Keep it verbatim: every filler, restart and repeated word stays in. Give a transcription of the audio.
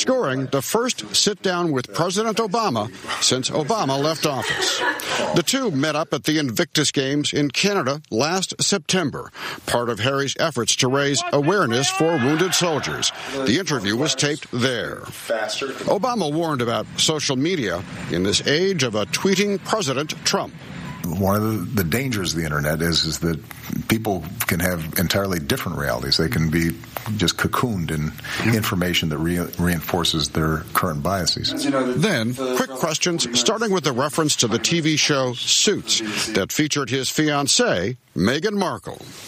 scoring the first sit-down with President Obama since Obama left office. The two met up at the Invictus Games in Canada last September, part of Harry's efforts to raise awareness for wounded soldiers. The interview was taped there. Obama warned about social media in this age of a tweeting President Trump. One of the, the dangers of the internet is, is that people can have entirely different realities. They can be just cocooned in information that re- reinforces their current biases. Then, quick questions, starting with the reference to the T V show Suits that featured his fiancée, Meghan Markle.